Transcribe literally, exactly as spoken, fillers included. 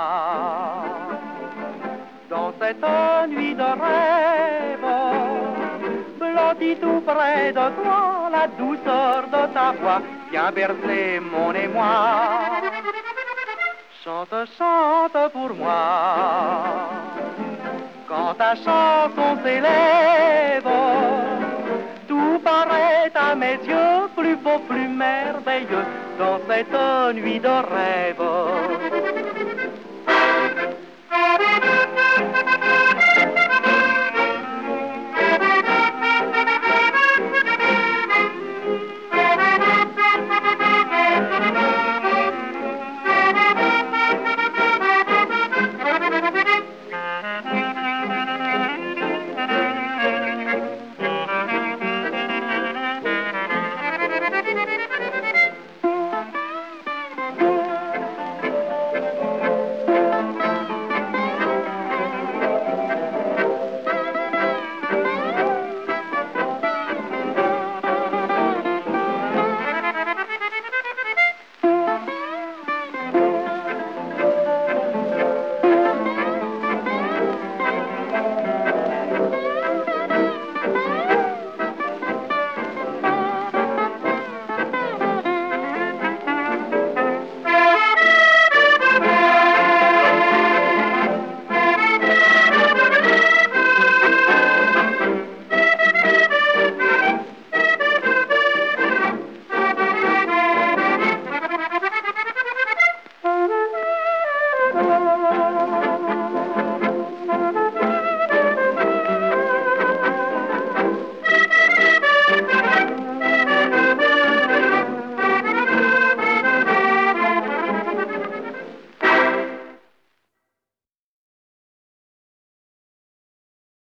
Dans cette nuit de rêve, blottie tout près de toi, la douceur de ta voix vient bercer mon émoi. Chante, chante pour moi. Quand ta chanson s'élève, tout paraît à mes yeux plus beau, plus merveilleux dans cette nuit de rêve.